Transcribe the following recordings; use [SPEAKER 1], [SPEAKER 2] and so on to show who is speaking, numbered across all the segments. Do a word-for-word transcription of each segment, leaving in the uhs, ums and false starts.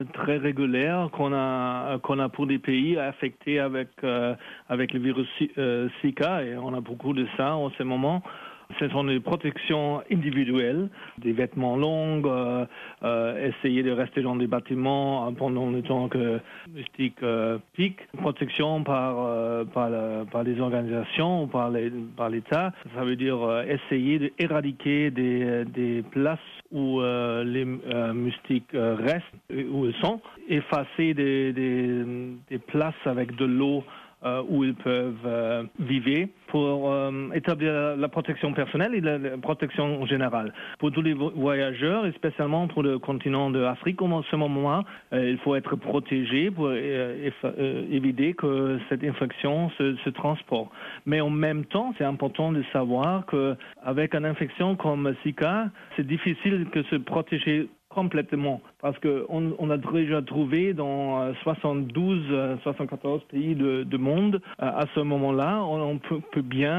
[SPEAKER 1] très régulière qu'on a qu'on a pour des pays affectés avec euh, avec le virus euh, Zika, et on a beaucoup de ça en ce moment. Ce sont des protections individuelles, des vêtements longs, euh, euh, essayer de rester dans des bâtiments pendant le temps que le moustique euh, pique, protection par, euh, par, la, par les organisations ou par, les, par l'État. Ça veut dire euh, essayer d'éradiquer des, des places où euh, les euh, moustiques euh, restent, où ils sont, effacer des, des, des places avec de l'eau Euh, où ils peuvent euh, vivre pour euh, établir la, la protection personnelle et la, la protection générale. Pour tous les voyageurs, et spécialement pour le continent de l'Afrique, en ce moment, euh, il faut être protégé pour euh, eff- euh, éviter que cette infection se, se transporte. Mais en même temps, c'est important de savoir qu'avec une infection comme Zika, c'est difficile de se protéger complètement, parce qu'on on a déjà trouvé dans soixante-douze, soixante-quatorze pays de, de monde, à ce moment-là, on, on peut, peut bien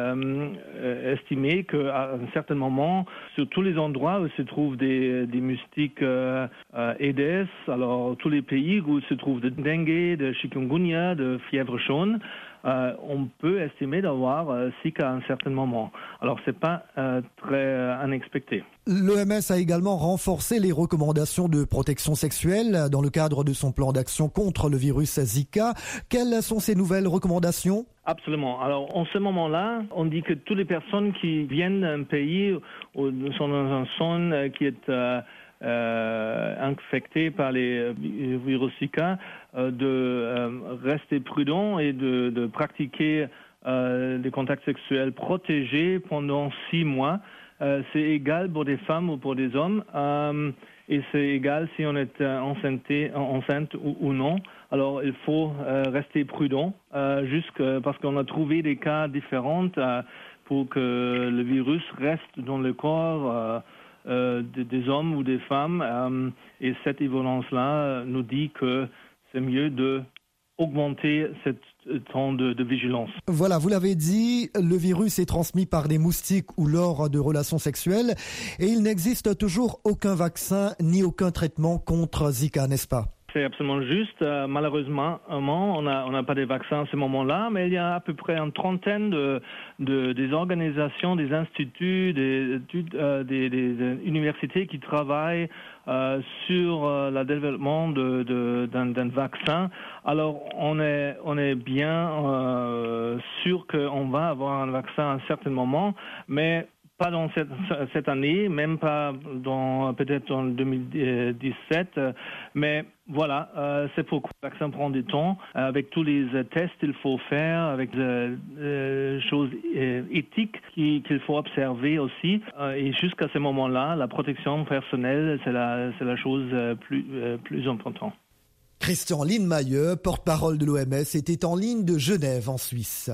[SPEAKER 1] euh, estimer qu'à un certain moment, sur tous les endroits où se trouvent des, des moustiques euh, Aedes, alors tous les pays où se trouvent de dengue, de chikungunya, de fièvre jaune, Euh, on peut estimer d'avoir euh, Zika à un certain moment. Alors, c'est pas euh, très euh, unexpecté.
[SPEAKER 2] L'O M S a également renforcé les recommandations de protection sexuelle dans le cadre de son plan d'action contre le virus Zika. Quelles sont ces nouvelles recommandations ?
[SPEAKER 1] Absolument. Alors, en ce moment-là, on dit que toutes les personnes qui viennent d'un pays où sont dans une zone qui est euh, euh, infectée par les virus Zika, euh, de euh, rester prudent et de, de pratiquer euh, des contacts sexuels protégés pendant six mois. Euh, c'est égal pour des femmes ou pour des hommes, euh, et c'est égal si on est euh, enceinte, enceinte ou, ou non. Alors il faut euh, rester prudent, euh, jusque, parce qu'on a trouvé des cas différents euh, pour que le virus reste dans le corps euh, euh, des, des hommes ou des femmes. Euh, et cette évidence-là nous dit que c'est mieux de augmenter cette temps de, de vigilance.
[SPEAKER 2] Voilà, vous l'avez dit, le virus est transmis par des moustiques ou lors de relations sexuelles, et il n'existe toujours aucun vaccin ni aucun traitement contre Zika, n'est-ce pas ?
[SPEAKER 1] C'est absolument juste. Euh, malheureusement, on n'a on a pas de vaccins à ce moment-là, mais il y a à peu près une trentaine de, de des organisations, des instituts, des, euh, des, des, des universités qui travaillent euh, sur euh, le développement de, de, d'un, d'un vaccin. Alors, on est, on est bien euh, sûr qu'on va avoir un vaccin à un certain moment, mais pas dans cette, cette année, même pas dans peut-être en deux mille dix-sept, mais voilà, euh, c'est pourquoi le vaccin prend du temps, avec tous les tests qu'il faut faire, avec des euh, choses euh, éthiques qui, qu'il faut observer aussi. Euh, et jusqu'à ce moment-là, la protection personnelle, c'est la, c'est la chose plus, euh, plus importante.
[SPEAKER 2] Christian Lindmeier, porte-parole de l'O M S, était en ligne de Genève, en Suisse.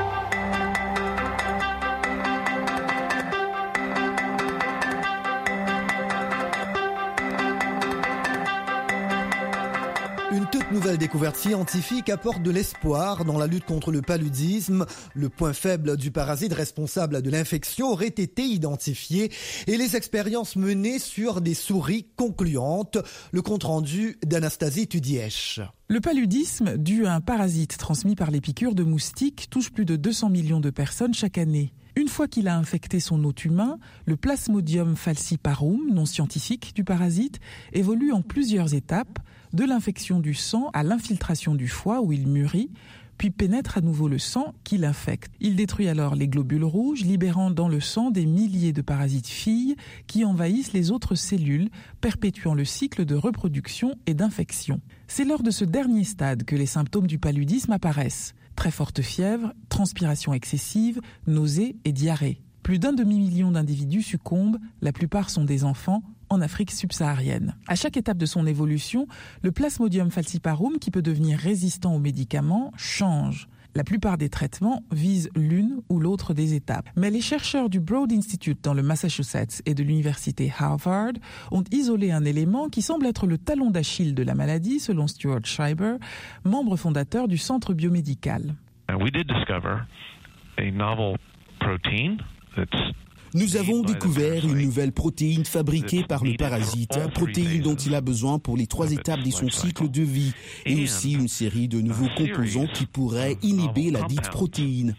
[SPEAKER 2] Une toute nouvelle découverte scientifique apporte de l'espoir dans la lutte contre le paludisme. Le point faible du parasite responsable de l'infection aurait été identifié et les expériences menées sur des souris concluantes. Le compte-rendu d'Anastasie Tudièche.
[SPEAKER 3] Le paludisme, dû à un parasite transmis par les piqûres de moustiques, touche plus de deux cents millions de personnes chaque année. Une fois qu'il a infecté son hôte humain, le Plasmodium falciparum, nom scientifique du parasite, évolue en plusieurs étapes, de l'infection du sang à l'infiltration du foie où il mûrit, puis pénètre à nouveau le sang qui l'infecte. Il détruit alors les globules rouges, libérant dans le sang des milliers de parasites filles qui envahissent les autres cellules, perpétuant le cycle de reproduction et d'infection. C'est lors de ce dernier stade que les symptômes du paludisme apparaissent. Très forte fièvre, transpiration excessive, nausées et diarrhée. Plus d'un demi-million d'individus succombent, la plupart sont des enfants, en Afrique subsaharienne. À chaque étape de son évolution, le Plasmodium falciparum, qui peut devenir résistant aux médicaments, change. La plupart des traitements visent l'une ou l'autre des étapes. Mais les chercheurs du Broad Institute dans le Massachusetts et de l'université Harvard ont isolé un élément qui semble être le talon d'Achille de la maladie, selon Stuart Schreiber, membre fondateur du Centre biomédical.
[SPEAKER 4] We did discover a novel protein that's Nous avons découvert une nouvelle protéine fabriquée par le parasite, protéine dont il a besoin pour les trois étapes de son cycle de vie, et aussi une série de nouveaux composants qui pourraient inhiber la dite protéine.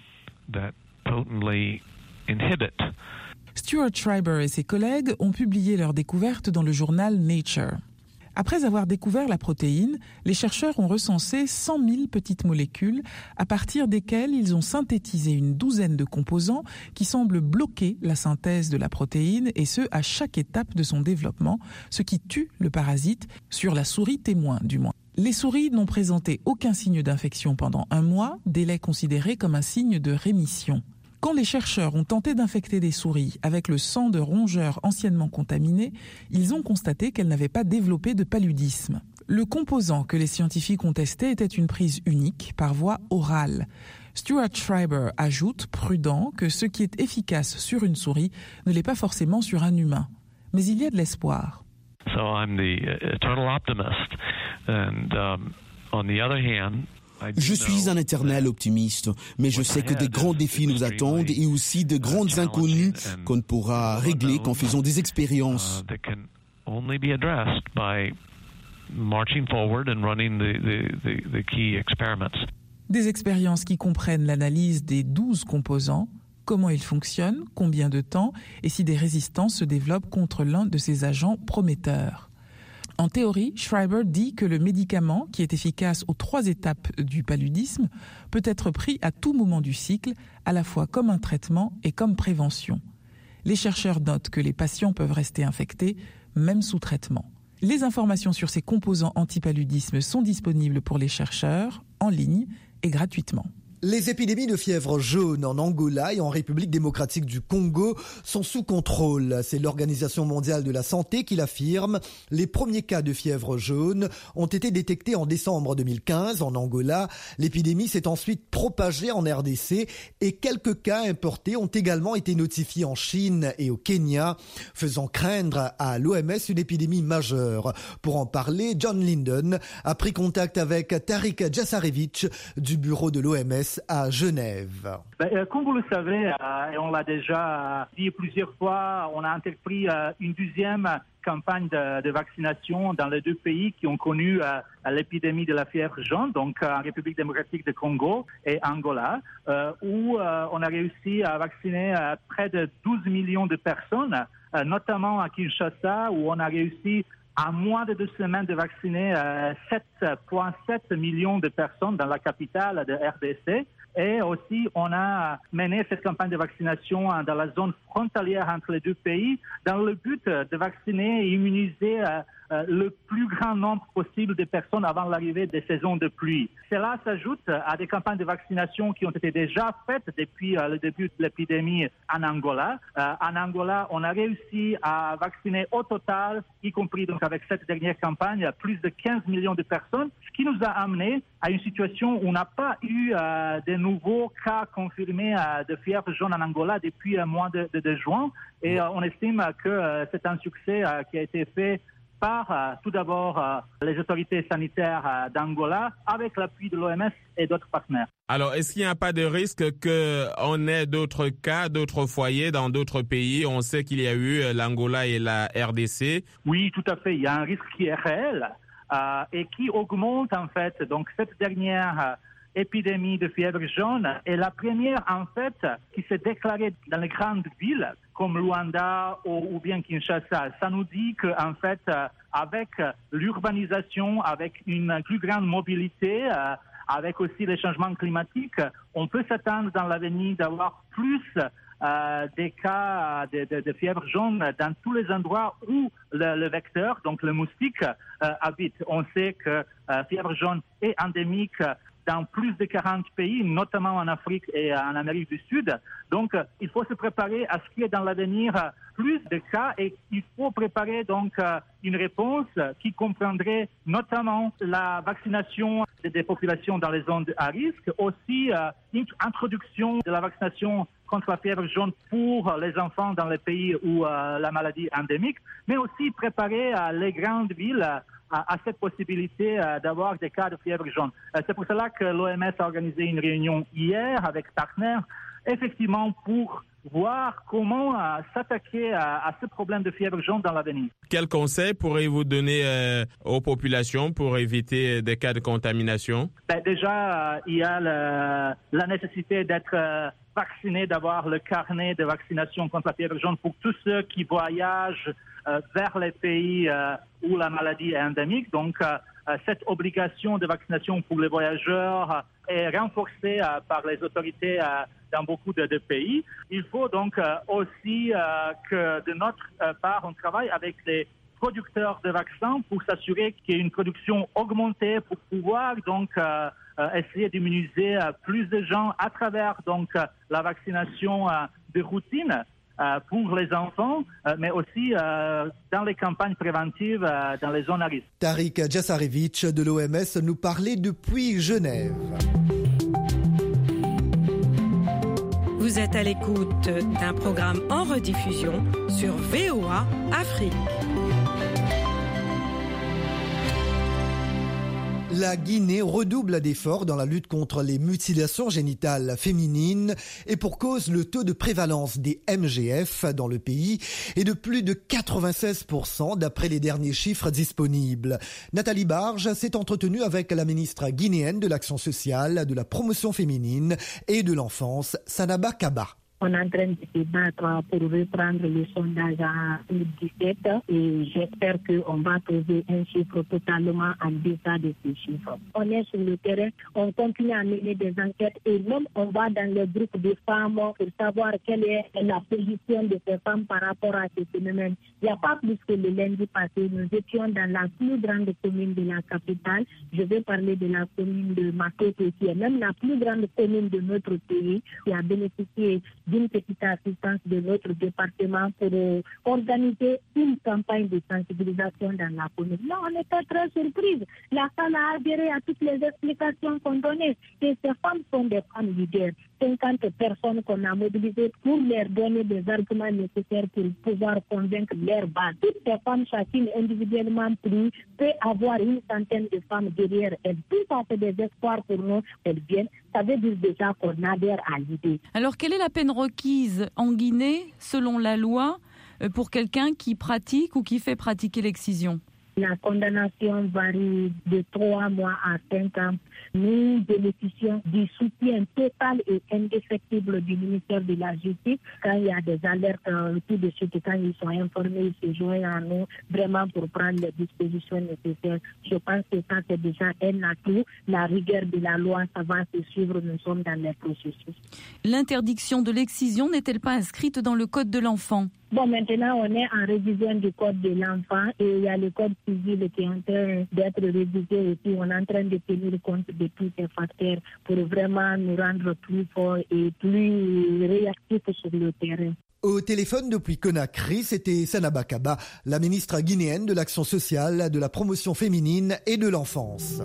[SPEAKER 3] Stuart Schreiber et ses collègues ont publié leur découverte dans le journal Nature. Après avoir découvert la protéine, les chercheurs ont recensé cent mille petites molécules à partir desquelles ils ont synthétisé une douzaine de composants qui semblent bloquer la synthèse de la protéine, et ce à chaque étape de son développement, ce qui tue le parasite, sur la souris témoin du moins. Les souris n'ont présenté aucun signe d'infection pendant un mois, délai considéré comme un signe de rémission. Quand les chercheurs ont tenté d'infecter des souris avec le sang de rongeurs anciennement contaminés, ils ont constaté qu'elles n'avaient pas développé de paludisme. Le composant que les scientifiques ont testé était une prise unique par voie orale. Stuart Schreiber ajoute, prudent, que ce qui est efficace sur une souris ne l'est pas forcément sur un humain. Mais il y a de l'espoir.
[SPEAKER 5] So I'm the eternal optimist, and um, on the other hand,
[SPEAKER 4] je suis un éternel optimiste, mais je sais que des grands défis nous attendent et aussi de grandes inconnues qu'on ne pourra régler qu'en faisant des expériences.
[SPEAKER 3] Des expériences qui comprennent l'analyse des douze composants, comment ils fonctionnent, combien de temps et si des résistances se développent contre l'un de ces agents prometteurs. En théorie, Schreiber dit que le médicament, qui est efficace aux trois étapes du paludisme, peut être pris à tout moment du cycle, à la fois comme un traitement et comme prévention. Les chercheurs notent que les patients peuvent rester infectés, même sous traitement. Les informations sur ces composants anti-paludisme sont disponibles pour les chercheurs, en ligne et gratuitement.
[SPEAKER 2] Les épidémies de fièvre jaune en Angola et en République démocratique du Congo sont sous contrôle. C'est l'Organisation mondiale de la santé qui l'affirme. Les premiers cas de fièvre jaune ont été détectés en décembre deux mille quinze en Angola. L'épidémie s'est ensuite propagée en R D C et quelques cas importés ont également été notifiés en Chine et au Kenya, faisant craindre à l'O M S une épidémie majeure. Pour en parler, John Linden a pris contact avec Tariq Djassarevich du bureau de l'O M S à Genève.
[SPEAKER 6] Ben, comme vous le savez, euh, et on l'a déjà dit plusieurs fois, on a entrepris euh, une deuxième campagne de, de vaccination dans les deux pays qui ont connu euh, l'épidémie de la fièvre jaune, donc euh, en République démocratique du Congo et Angola, euh, où euh, on a réussi à vacciner euh, près de douze millions de personnes, euh, notamment à Kinshasa, où on a réussi à moins de deux semaines de vacciner euh, sept virgule sept millions de personnes dans la capitale de R D C. Et aussi, on a mené cette campagne de vaccination dans la zone frontalière entre les deux pays dans le but de vacciner et immuniser euh, euh, le plus grand nombre possible de personnes avant l'arrivée des saisons de pluie. Cela s'ajoute à des campagnes de vaccination qui ont été déjà faites depuis euh, le début de l'épidémie en Angola. Euh, en Angola, on a réussi à vacciner au total, y compris donc avec cette dernière campagne, plus de quinze millions de personnes, ce qui nous a amené à une situation où on n'a pas eu euh, de nouveaux cas confirmés euh, de fièvre jaune en Angola depuis le euh, mois de, de, de juin. Et euh, on estime que euh, c'est un succès euh, qui a été fait par euh, tout d'abord euh, les autorités sanitaires euh, d'Angola avec l'appui de l'O M S et d'autres partenaires.
[SPEAKER 7] Alors, est-ce qu'il n'y a pas de risque qu'on ait d'autres cas, d'autres foyers dans d'autres pays? On sait qu'il y a eu l'Angola et la R D C.
[SPEAKER 6] Oui, tout à fait. Il y a un risque qui est réel euh, et qui augmente en fait. Donc, cette dernière euh, épidémie de fièvre jaune est la première en fait qui s'est déclarée dans les grandes villes comme Luanda ou, ou bien Kinshasa. Ça nous dit que en fait, euh, avec l'urbanisation, avec une plus grande mobilité, euh, avec aussi les changements climatiques, on peut s'attendre dans l'avenir d'avoir plus euh, des cas de, de, de fièvre jaune dans tous les endroits où le, le vecteur, donc le moustique, euh, habite. On sait que euh, fièvre jaune est endémique dans plus de quarante pays, notamment en Afrique et en Amérique du Sud. Donc, il faut se préparer à ce qu'il y ait dans l'avenir plus de cas et il faut préparer donc une réponse qui comprendrait notamment la vaccination des populations dans les zones à risque, aussi l'introduction de la vaccination contre la fièvre jaune pour les enfants dans les pays où euh, la maladie est endémique, mais aussi préparer euh, les grandes villes euh, à, à cette possibilité euh, d'avoir des cas de fièvre jaune. Euh, c'est pour cela que l'O M S a organisé une réunion hier avec partenaires, effectivement pour voir comment euh, s'attaquer à, à ce problème de fièvre jaune dans l'avenir.
[SPEAKER 7] Quels conseils pourriez-vous donner euh, aux populations pour éviter des cas de contamination?
[SPEAKER 6] Ben, déjà, euh, il y a le, la nécessité d'être euh, vacciné, d'avoir le carnet de vaccination contre la fièvre jaune pour tous ceux qui voyagent euh, vers les pays euh, où la maladie est endémique. Donc, euh, cette obligation de vaccination pour les voyageurs est renforcée euh, par les autorités euh, dans beaucoup de, de pays. Il faut donc euh, aussi euh, que de notre euh, part, on travaille avec les producteurs de vaccins pour s'assurer qu'il y ait une production augmentée pour pouvoir donc euh, euh, essayer d'immuniser euh, plus de gens à travers donc euh, la vaccination euh, de routine euh, pour les enfants, euh, mais aussi euh, dans les campagnes préventives euh, dans les zones à risque.
[SPEAKER 2] Tariq Djassarevitch de l'O M S nous parlait depuis Genève.
[SPEAKER 8] Vous êtes à l'écoute d'un programme en rediffusion sur V O A Afrique.
[SPEAKER 2] La Guinée redouble d'efforts dans la lutte contre les mutilations génitales féminines et pour cause, le taux de prévalence des M G F dans le pays est de plus de quatre-vingt-seize pour cent d'après les derniers chiffres disponibles. Nathalie Barge s'est entretenue avec la ministre guinéenne de l'Action sociale, de la promotion féminine et de l'enfance, Sanaba Kaba.
[SPEAKER 9] On est en train de se battre pour reprendre le sondage en deux mille dix-sept et j'espère qu'on va trouver un chiffre totalement en deçà de ce chiffre. On est sur le terrain, on continue à mener des enquêtes et même on va dans le groupe de femmes pour savoir quelle est la position de ces femmes par rapport à ce phénomène. Il n'y a pas plus que le lundi passé, nous étions dans la plus grande commune de la capitale. Je vais parler de la commune de Makoto, qui est même la plus grande commune de notre pays, qui a bénéficié d'une petite assistance de notre département pour euh, organiser une campagne de sensibilisation dans la commune. Là, on était très surprise. La salle a adhéré à toutes les explications qu'on donnait. Et ces femmes sont des femmes leaders. cinquante personnes qu'on a mobilisées pour leur donner des arguments nécessaires pour pouvoir convaincre leur base. Toutes ces femmes, chacune individuellement prises, peut avoir une centaine de femmes derrière elles. Tout ça fait des espoirs pour nous. Elles viennent. Ça veut dire déjà qu'on adhère à l'idée.
[SPEAKER 10] Alors, quelle est la peine requise en Guinée, selon la loi, pour quelqu'un qui pratique ou qui fait pratiquer l'excision?
[SPEAKER 9] La condamnation varie de trois mois à cinq ans. Nous bénéficions du soutien total et indéfectible du ministère de la Justice. Quand il y a des alertes, euh, tout de suite, quand ils sont informés, ils se joignent à nous vraiment pour prendre les dispositions nécessaires. Je pense que ça, c'est déjà un atout. La rigueur de la loi, ça va se suivre. Nous sommes dans les processus.
[SPEAKER 10] L'interdiction de l'excision n'est-elle pas inscrite dans le Code de l'enfant?
[SPEAKER 9] Bon, maintenant, on est en révision du Code de l'enfant et il y a le Code civil qui est en train d'être révisé aussi. On est en train de tenir compte de tous ces facteurs pour vraiment nous rendre plus forts et plus réactifs sur le terrain.
[SPEAKER 2] Au téléphone depuis Conakry, c'était Sanaba Kaba, la ministre guinéenne de l'Action sociale, de la promotion féminine et de l'enfance.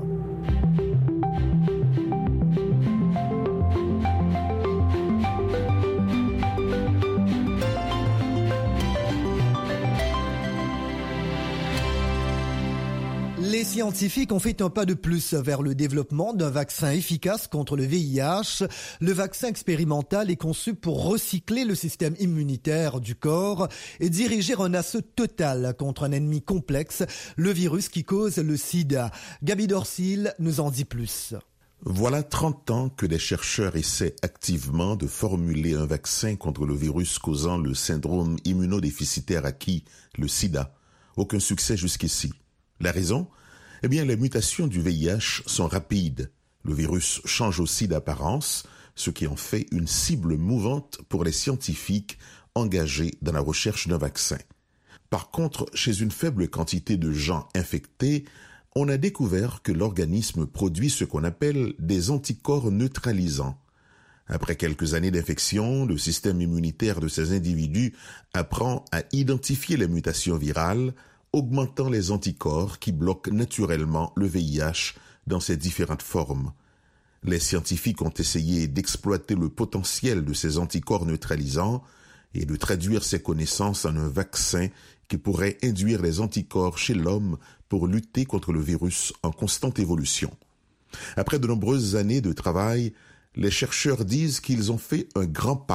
[SPEAKER 2] Les scientifiques ont fait un pas de plus vers le développement d'un vaccin efficace contre le V I H. Le vaccin expérimental est conçu pour recycler le système immunitaire du corps et diriger un assaut total contre un ennemi complexe, le virus qui cause le sida. Gaby Dorsil nous en dit plus.
[SPEAKER 11] Voilà trente ans que des chercheurs essaient activement de formuler un vaccin contre le virus causant le syndrome immunodéficitaire acquis, le sida. Aucun succès jusqu'ici. La raison ? Eh bien, les mutations du V I H sont rapides. Le virus change aussi d'apparence, ce qui en fait une cible mouvante pour les scientifiques engagés dans la recherche d'un vaccin. Par contre, chez une faible quantité de gens infectés, on a découvert que l'organisme produit ce qu'on appelle des anticorps neutralisants. Après quelques années d'infection, le système immunitaire de ces individus apprend à identifier les mutations virales, augmentant les anticorps qui bloquent naturellement le V I H dans ses différentes formes. Les scientifiques ont essayé d'exploiter le potentiel de ces anticorps neutralisants et de traduire ces connaissances en un vaccin qui pourrait induire les anticorps chez l'homme pour lutter contre le virus en constante évolution. Après de nombreuses années de travail, les chercheurs disent qu'ils ont fait un grand pas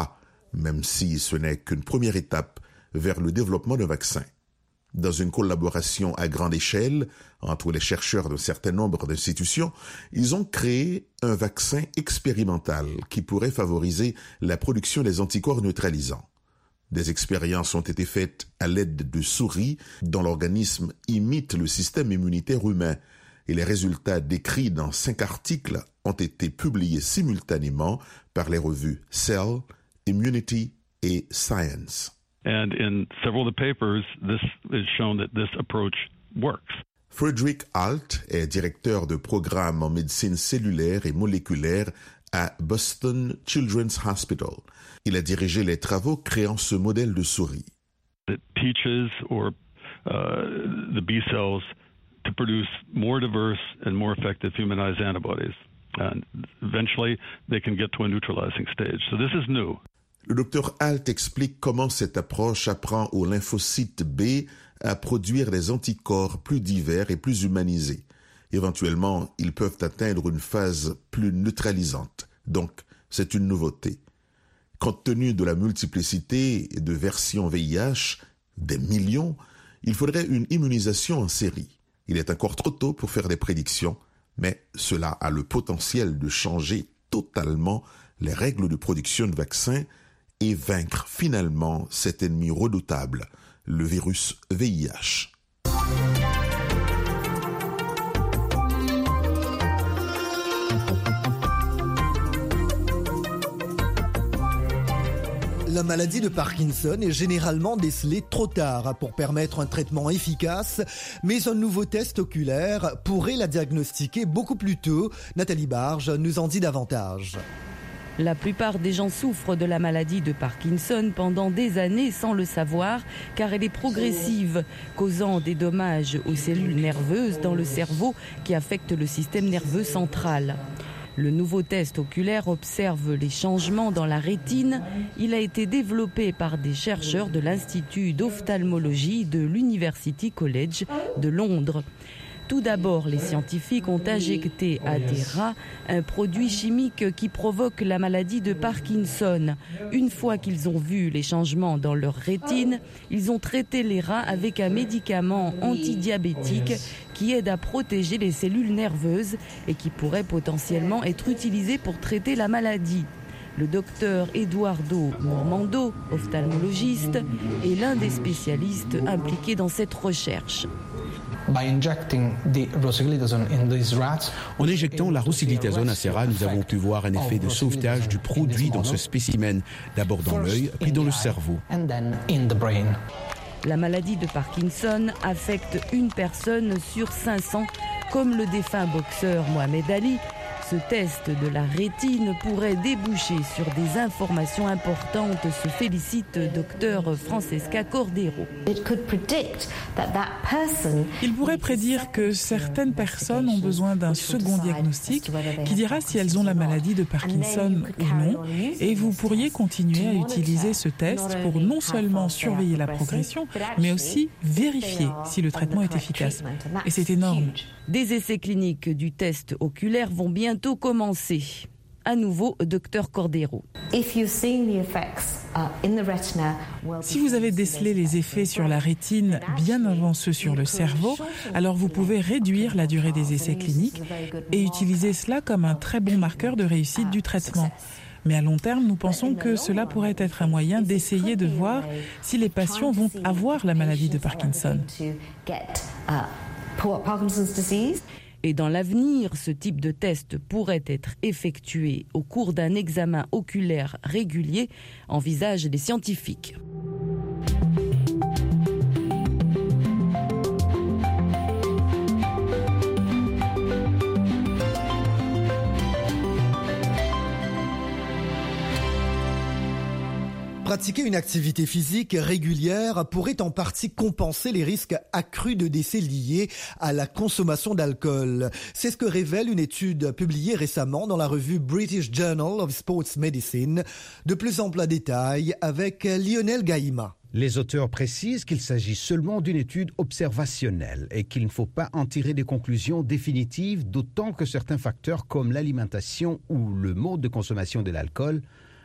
[SPEAKER 11] même si ce n'est qu'une première étape vers le développement d'un vaccin. Dans une collaboration à grande échelle entre les chercheurs d'un certain nombre d'institutions, ils ont créé un vaccin expérimental qui pourrait favoriser la production des anticorps neutralisants. Des expériences ont été faites à l'aide de souris dont l'organisme imite le système immunitaire humain et les résultats décrits dans cinq articles ont été publiés simultanément par les revues Cell, Immunity et Science.
[SPEAKER 12] And in several of the papers, this is shown that this approach works.
[SPEAKER 11] Frederick Alt est directeur de programme en médecine cellulaire et moléculaire à Boston Children's Hospital. Il a dirigé les travaux créant ce modèle de souris.
[SPEAKER 12] It teaches or uh, the B cells to produce more diverse and more effective humanized antibodies. And eventually, they can get to a neutralizing stage. So this is new.
[SPEAKER 11] Le docteur Alt explique comment cette approche apprend aux lymphocytes B à produire des anticorps plus divers et plus humanisés. Éventuellement, ils peuvent atteindre une phase plus neutralisante. Donc, c'est une nouveauté. Compte tenu de la multiplicité de versions V I H, des millions, il faudrait une immunisation en série. Il est encore trop tôt pour faire des prédictions, mais cela a le potentiel de changer totalement les règles de production de vaccins et vaincre finalement cet ennemi redoutable, le virus V I H.
[SPEAKER 2] La maladie de Parkinson est généralement décelée trop tard pour permettre un traitement efficace, mais un nouveau test oculaire pourrait la diagnostiquer beaucoup plus tôt. Nathalie Barge nous en dit davantage.
[SPEAKER 13] La plupart des gens souffrent de la maladie de Parkinson pendant des années sans le savoir, car elle est progressive, causant des dommages aux cellules nerveuses dans le cerveau qui affectent le système nerveux central. Le nouveau test oculaire observe les changements dans la rétine. Il a été développé par des chercheurs de l'Institut d'ophtalmologie de l'University College de Londres. Tout d'abord, les scientifiques ont injecté à des rats un produit chimique qui provoque la maladie de Parkinson. Une fois qu'ils ont vu les changements dans leur rétine, ils ont traité les rats avec un médicament antidiabétique qui aide à protéger les cellules nerveuses et qui pourrait potentiellement être utilisé pour traiter la maladie. Le docteur Eduardo Mormando, ophtalmologiste, est l'un des spécialistes impliqués dans cette recherche.
[SPEAKER 4] En injectant la rosiglitazone à ces rats, nous avons pu voir un effet de sauvetage du produit dans ce spécimen, d'abord dans l'œil, puis dans le cerveau.
[SPEAKER 13] La maladie de Parkinson affecte une personne sur cinq cents, comme le défunt boxeur Mohamed Ali. Ce test de la rétine pourrait déboucher sur des informations importantes, se félicite docteur Francesca Cordero.
[SPEAKER 3] Il pourrait prédire que certaines personnes ont besoin d'un second diagnostic qui dira si elles ont la maladie de Parkinson ou non, et vous pourriez continuer à utiliser ce test pour non seulement surveiller la progression, mais aussi vérifier si le traitement est efficace. Et c'est énorme.
[SPEAKER 13] Des essais cliniques du test oculaire vont bientôt commencer. À nouveau, docteur Cordero.
[SPEAKER 3] Si vous avez décelé les effets sur la rétine bien avant ceux sur le cerveau, alors vous pouvez réduire la durée des essais cliniques et utiliser cela comme un très bon marqueur de réussite du traitement. Mais à long terme, nous pensons que cela pourrait être un moyen d'essayer de voir si les patients vont avoir la maladie de Parkinson.
[SPEAKER 13] Et dans l'avenir, ce type de test pourrait être effectué au cours d'un examen oculaire régulier, envisagent les scientifiques.
[SPEAKER 2] Pratiquer une activité physique régulière pourrait en partie compenser les risques accrus de décès liés à la consommation d'alcool. C'est ce que révèle une étude publiée récemment dans la revue British Journal of Sports Medicine. De plus amples détails avec Lionel Gaïma.
[SPEAKER 14] Les auteurs précisent qu'il s'agit seulement d'une étude observationnelle et qu'il ne faut pas en tirer des conclusions définitives, d'autant que certains facteurs comme l'alimentation ou le mode de consommation de l'alcool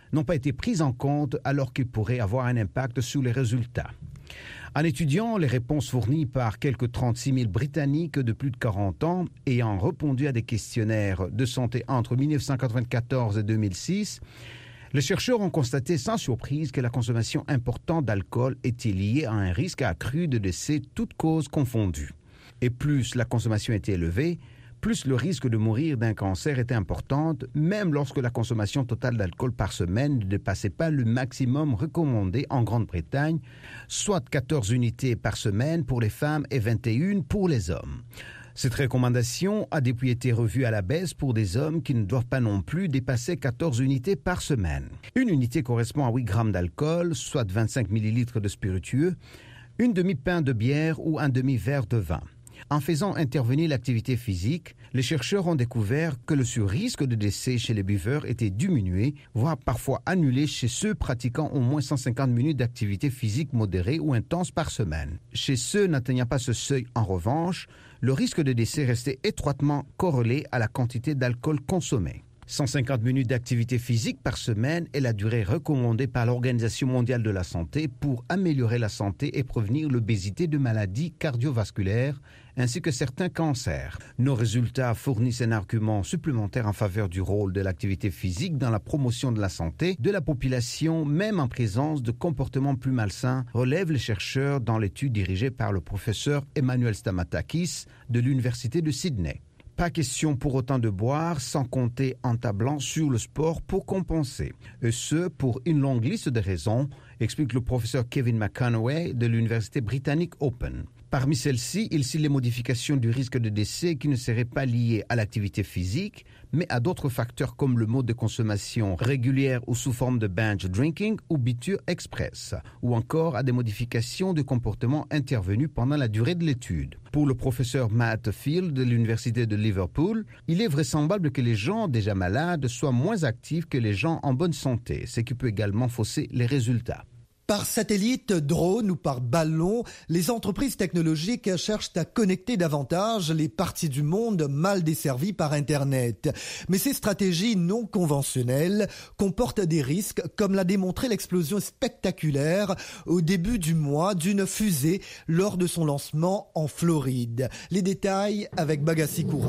[SPEAKER 14] n'ont pas été prises en compte alors qu'ils pourraient avoir un impact sur les résultats. En étudiant les réponses fournies par quelques trente-six mille Britanniques de plus de quarante ans ayant répondu à des questionnaires de santé entre mille neuf cent quatre-vingt-quatorze et deux mille six, les chercheurs ont constaté sans surprise que la consommation importante d'alcool était liée à un risque accru de décès toutes causes confondues. Et plus la consommation était élevée, plus le risque de mourir d'un cancer était important, même lorsque la consommation totale d'alcool par semaine ne dépassait pas le maximum recommandé en Grande-Bretagne, soit quatorze unités par semaine pour les femmes et vingt et une pour les hommes. Cette recommandation a depuis été revue à la baisse pour des hommes qui ne doivent pas non plus dépasser quatorze unités par semaine. Une unité correspond à huit grammes d'alcool, soit vingt-cinq millilitres de spiritueux, une demi-pinte de bière ou un demi-verre de vin. En faisant intervenir l'activité physique, les chercheurs ont découvert que le surrisque de décès chez les buveurs était diminué, voire parfois annulé chez ceux pratiquant au moins cent cinquante minutes d'activité physique modérée ou intense par semaine. Chez ceux n'atteignant pas ce seuil, en revanche, le risque de décès restait étroitement corrélé à la quantité d'alcool consommée. cent cinquante minutes d'activité physique par semaine est la durée recommandée par l'Organisation mondiale de la santé pour améliorer la santé et prévenir l'obésité de maladies cardiovasculaires ainsi que certains cancers. Nos résultats fournissent un argument supplémentaire en faveur du rôle de l'activité physique dans la promotion de la santé de la population, même en présence de comportements plus malsains, relèvent les chercheurs dans l'étude dirigée par le professeur Emmanuel Stamatakis de l'Université de Sydney. Pas question pour autant de boire sans compter en tablant sur le sport pour compenser. Et ce, pour une longue liste de raisons, explique le professeur Kevin McConaughey de l'Université britannique Open. Parmi celles-ci, il cite les modifications du risque de décès qui ne seraient pas liées à l'activité physique, mais à d'autres facteurs comme le mode de consommation régulière ou sous forme de binge drinking ou biture express, ou encore à des modifications de comportement intervenues pendant la durée de l'étude. Pour le professeur Matt Field de l'Université de Liverpool, il est vraisemblable que les gens déjà malades soient moins actifs que les gens en bonne santé, ce qui peut également fausser les résultats.
[SPEAKER 2] Par satellite, drone ou par ballon, les entreprises technologiques cherchent à connecter davantage les parties du monde mal desservies par Internet. Mais ces stratégies non conventionnelles comportent des risques, comme l'a démontré l'explosion spectaculaire au début du mois d'une fusée lors de son lancement en Floride. Les détails avec Bagassi Koura.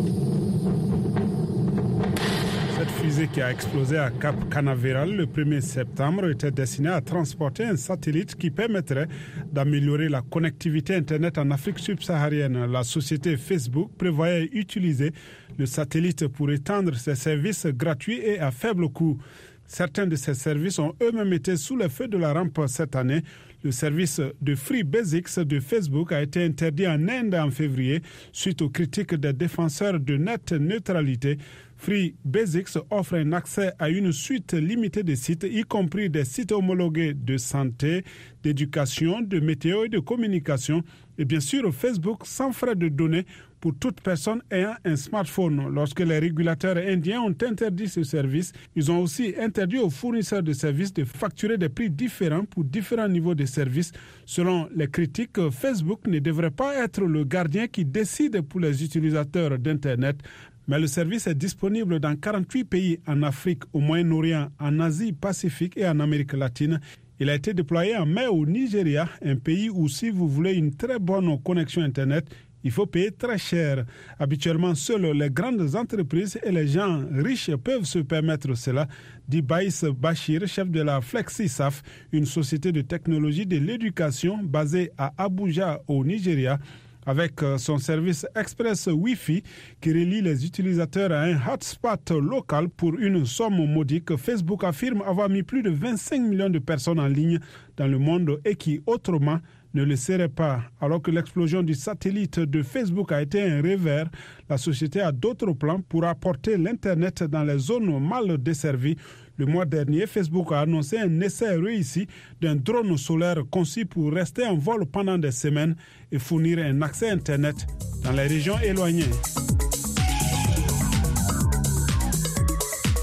[SPEAKER 15] Cette fusée qui a explosé à Cap Canaveral le premier septembre était destinée à transporter un satellite qui permettrait d'améliorer la connectivité Internet en Afrique subsaharienne. La société Facebook prévoyait utiliser le satellite pour étendre ses services gratuits et à faible coût. Certains de ces services ont eux-mêmes été sous le feu de la rampe cette année. Le service de Free Basics de Facebook a été interdit en Inde en février suite aux critiques des défenseurs de net neutralité. Free Basics offre un accès à une suite limitée de sites, y compris des sites homologués de santé, d'éducation, de météo et de communication. Et bien sûr, Facebook sans frais de données pour toute personne ayant un smartphone. Lorsque les régulateurs indiens ont interdit ce service, ils ont aussi interdit aux fournisseurs de services de facturer des prix différents pour différents niveaux de services. Selon les critiques, Facebook ne devrait pas être le gardien qui décide pour les utilisateurs d'Internet. Mais le service est disponible dans quarante-huit pays en Afrique, au Moyen-Orient, en Asie, Pacifique et en Amérique latine. Il a été déployé en mai au Nigeria, un pays où si vous voulez une très bonne connexion Internet, il faut payer très cher. Habituellement, seules les grandes entreprises et les gens riches peuvent se permettre cela, dit Baïs Bachir, chef de la FlexiSaf, une société de technologie de l'éducation basée à Abuja au Nigeria, avec son service Express Wi-Fi qui relie les utilisateurs à un hotspot local pour une somme modique. Facebook affirme avoir mis plus de vingt-cinq millions de personnes en ligne dans le monde et qui, autrement, ne le serait pas. Alors que l'explosion du satellite de Facebook a été un revers, la société a d'autres plans pour apporter l'Internet dans les zones mal desservies. Le mois dernier, Facebook a annoncé un essai réussi d'un drone solaire conçu pour rester en vol pendant des semaines et fournir un accès Internet dans les régions éloignées.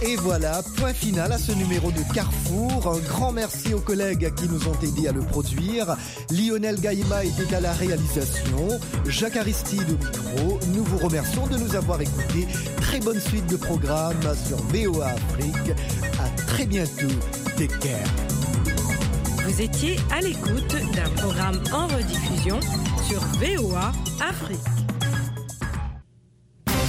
[SPEAKER 2] Et voilà, point final à ce numéro de Carrefour. Un grand merci aux collègues qui nous ont aidés à le produire. Lionel Gaïma était à la réalisation, Jacques Aristide au micro. Nous vous remercions de nous avoir écoutés. Très bonne suite de programmes sur V O A Afrique. À très bientôt. Take care.
[SPEAKER 8] Vous étiez à l'écoute d'un programme en rediffusion sur V O A Afrique.